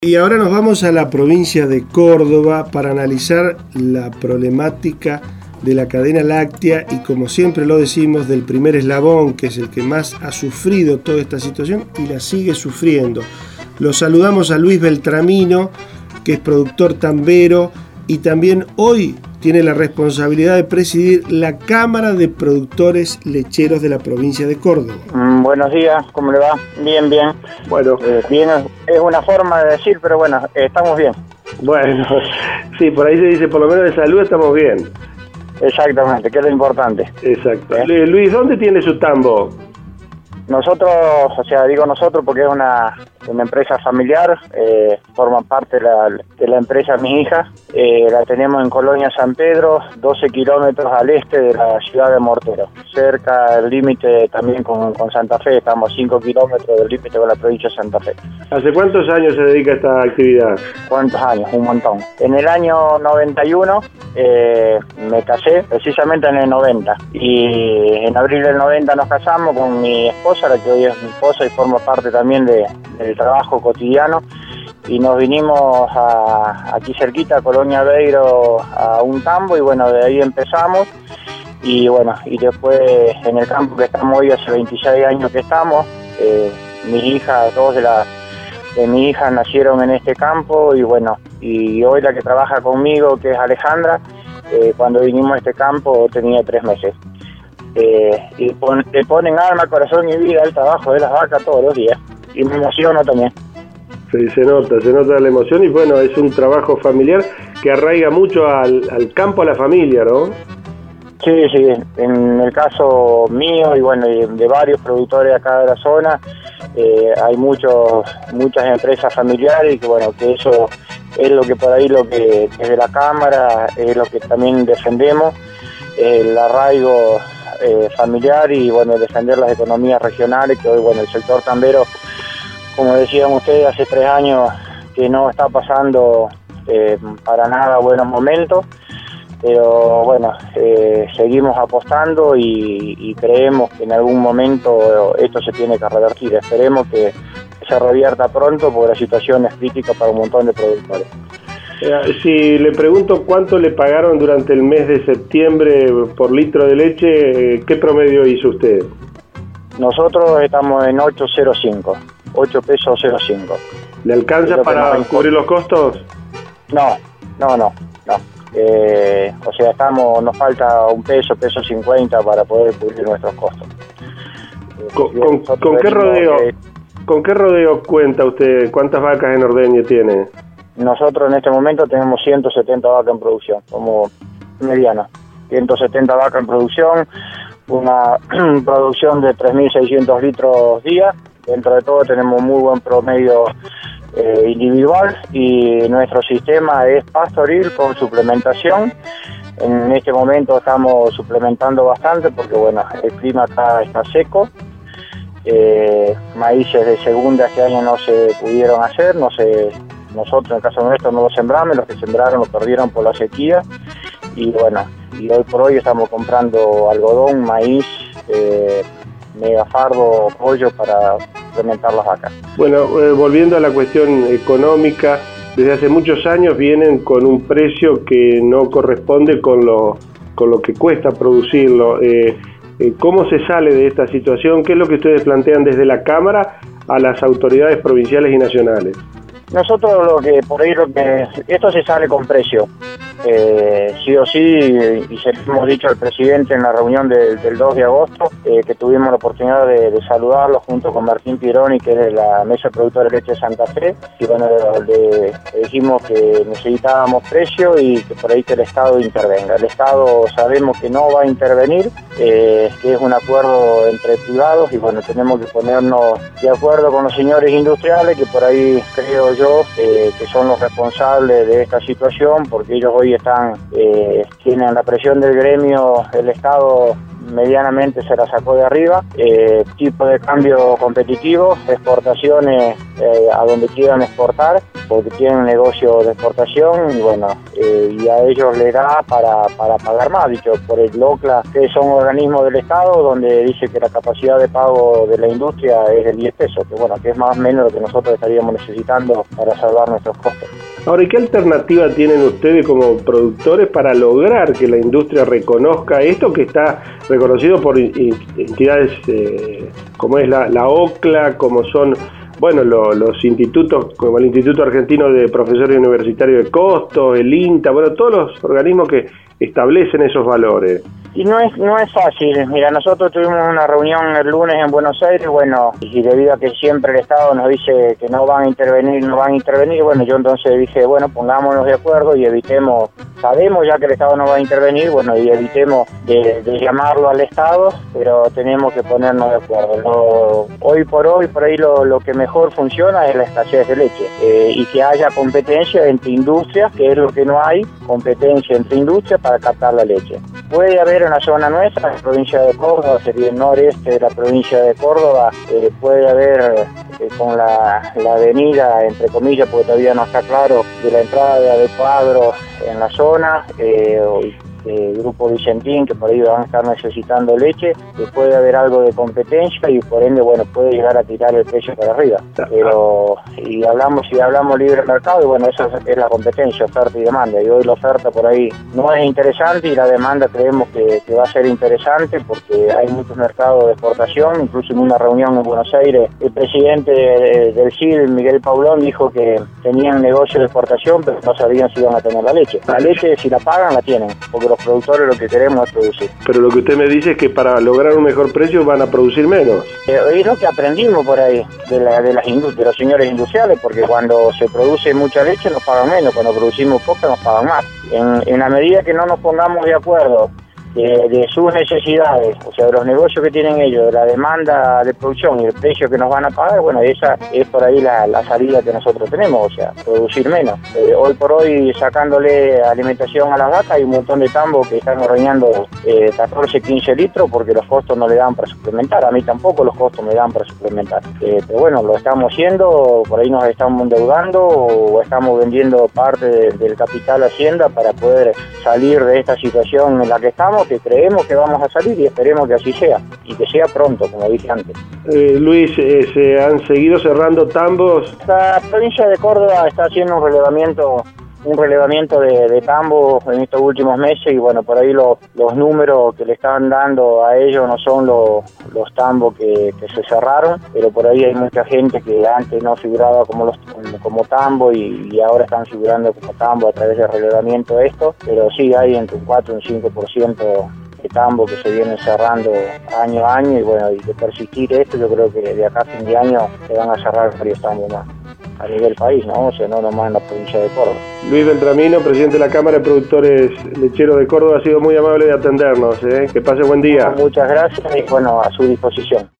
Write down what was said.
Y ahora nos vamos a la provincia de Córdoba para analizar la problemática de la cadena láctea y, como siempre lo decimos, del primer eslabón, que es el que más ha sufrido toda esta situación y la sigue sufriendo. Lo saludamos a Luis Beltramino, que es productor tambero y también hoy tiene la responsabilidad de presidir la Cámara de Productores Lecheros de la provincia de Córdoba. Buenos días, ¿cómo le va? Bien, bien. Bueno, bien es una forma de decir, pero bueno, estamos bien. Bueno, sí, por ahí se dice, por lo menos de salud estamos bien. Exactamente, que es lo importante. Exacto. Luis, ¿dónde tiene su tambo? Nosotros, o sea, digo nosotros porque es una empresa familiar, forma parte de la empresa mi hija, la tenemos en Colonia San Pedro, 12 kilómetros al este de la ciudad de Mortero, cerca del límite también con Santa Fe, estamos a 5 kilómetros del límite con la provincia de Santa Fe. ¿Hace cuántos años se dedica a esta actividad? ¿Cuántos años? Un montón. En el año 91 me casé, precisamente en el 90, y en abril del 90 nos casamos con mi esposa, la que hoy es mi esposa y forma parte también del trabajo cotidiano, y nos vinimos aquí cerquita, a Colonia Beiro, a un tambo, y bueno, de ahí empezamos, y bueno, y después en el campo que estamos hoy, hace 26 años que estamos, mis hijas, dos de mis hijas nacieron en este campo, y bueno, y hoy la que trabaja conmigo, que es Alejandra, cuando vinimos a este campo tenía 3 meses. Y le ponen alma, corazón y vida al trabajo de las vacas todos los días, y me emociono también. Sí, se nota la emoción, y bueno, es un trabajo familiar que arraiga mucho al campo, a la familia, ¿no? Sí, en el caso mío y bueno, de varios productores acá de la zona, hay muchas empresas familiares, y que bueno, que eso es lo que por ahí, lo que desde la Cámara es lo que también defendemos, el arraigo familiar y bueno, defender las economías regionales, que hoy bueno, el sector tambero, como decían ustedes, hace 3 años que no está pasando para nada buenos momentos, pero bueno, seguimos apostando y creemos que en algún momento esto se tiene que revertir. Esperemos que se revierta pronto, porque la situación es crítica para un montón de productores. Si le pregunto cuánto le pagaron durante el mes de septiembre por litro de leche, ¿qué promedio hizo usted? Nosotros estamos en 8 pesos 05. ¿Le alcanza para cubrir los costos? No. O sea, nos falta un peso 50 para poder cubrir nuestros costos. ¿Con qué rodeo cuenta usted? ¿Cuántas vacas en ordeño tiene? Nosotros en este momento tenemos 170 vacas en producción, como mediana. 170 vacas en producción, una producción de 3.600 litros día. Dentro de todo tenemos muy buen promedio individual, y nuestro sistema es pastoril con suplementación. En este momento estamos suplementando bastante porque bueno, el clima acá está seco. Maíces de segunda este año no se pudieron hacer, nosotros en el caso nuestro no lo sembramos, los que sembraron lo perdieron por la sequía, y bueno, y hoy por hoy estamos comprando algodón, maíz, megafardo, pollo para suplementar las vacas. Bueno, volviendo a la cuestión económica, desde hace muchos años vienen con un precio que no corresponde con lo que cuesta producirlo. ¿Cómo se sale de esta situación? ¿Qué es lo que ustedes plantean desde la Cámara a las autoridades provinciales y nacionales? Nosotros esto se sale con precio, sí o sí, y se lo hemos dicho al presidente en la reunión del 2 de agosto, que tuvimos la oportunidad de saludarlo junto con Martín Pironi, que es de la Mesa de Productores de Leche de Santa Fe, y bueno, le dijimos que necesitábamos precio y que por ahí que el Estado intervenga. El Estado sabemos que no va a intervenir, que es un acuerdo entre privados, y bueno, tenemos que ponernos de acuerdo con los señores industriales, que por ahí creo yo que son los responsables de esta situación, porque ellos hoy tienen la presión del gremio, el Estado medianamente se la sacó de arriba, tipo de cambio competitivo, exportaciones a donde quieran exportar, porque tienen negocio de exportación y bueno, y a ellos les da para pagar más, dicho por el OCLA, que son organismos del Estado, donde dice que la capacidad de pago de la industria es de 10 pesos, que bueno, que es más o menos lo que nosotros estaríamos necesitando para salvar nuestros costos. Ahora, ¿y qué alternativa tienen ustedes como productores para lograr que la industria reconozca esto que está reconocido por entidades como es la OCLA, como son los institutos, como el Instituto Argentino de Profesores Universitarios de Costos, el INTA, todos los organismos que establecen esos valores? Y no es fácil. Mira, nosotros tuvimos una reunión el lunes en Buenos Aires, y debido a que siempre el Estado nos dice que no van a intervenir, yo entonces dije, pongámonos de acuerdo y evitemos, sabemos ya que el Estado no va a intervenir, y evitemos de llamarlo al Estado, pero tenemos que ponernos de acuerdo. Hoy por ahí lo que mejor funciona es la escasez de leche, y que haya competencia entre industrias, que es lo que no hay, competencia entre industrias para captar la leche. Puede haber en la zona nuestra, la provincia de Córdoba, sería el noreste de la provincia de Córdoba, puede haber con la avenida, entre comillas, porque todavía no está claro, de la entrada de Cuadro en la zona, Grupo Vicentín, que por ahí van a estar necesitando leche, que puede haber algo de competencia y por ende, puede llegar a tirar el precio para arriba. Pero si hablamos libre mercado, eso es la competencia, oferta y demanda. Y hoy la oferta por ahí no es interesante y la demanda creemos que va a ser interesante porque hay muchos mercados de exportación. Incluso en una reunión en Buenos Aires, el presidente del CID, Miguel Paulón, dijo que tenían negocio de exportación, pero no sabían si iban a tener la leche. La leche, si la pagan, la tienen, porque los productores lo que queremos es producir. Pero lo que usted me dice es que para lograr un mejor precio van a producir menos. Es lo que aprendimos por ahí de los señores industriales, porque cuando se produce mucha leche nos pagan menos, cuando producimos poca nos pagan más. En la medida que no nos pongamos de acuerdo de sus necesidades, o sea, de los negocios que tienen ellos, de la demanda de producción y el precio que nos van a pagar, esa es por ahí la salida que nosotros tenemos, o sea, producir menos. Hoy por hoy, sacándole alimentación a las vacas, hay un montón de tambos que están ordeñando 14, 15 litros porque los costos no le dan para suplementar. A mí tampoco los costos me dan para suplementar. Pero lo estamos haciendo, por ahí nos estamos endeudando o estamos vendiendo parte del capital Hacienda para poder salir de esta situación en la que estamos, que creemos que vamos a salir y esperemos que así sea, y que sea pronto, como dije antes. Luis, ¿se han seguido cerrando tambos? La provincia de Córdoba está haciendo un relevamiento de tambos en estos últimos meses y por ahí los números que le están dando a ellos no son los tambos que se cerraron, pero por ahí hay mucha gente que antes no figuraba como tambo y ahora están figurando como tambo a través del relevamiento de esto, pero sí hay entre un 4 y un 5% de tambo que se vienen cerrando año a año y de persistir esto yo creo que de acá a fin de año se van a cerrar varios tambos más a nivel país, ¿no? O sea, no nomás en la provincia de Córdoba. Luis Beltramino, presidente de la Cámara de Productores Lecheros de Córdoba, ha sido muy amable de atendernos, ¿eh? Que pase buen día. Muchas gracias y a su disposición.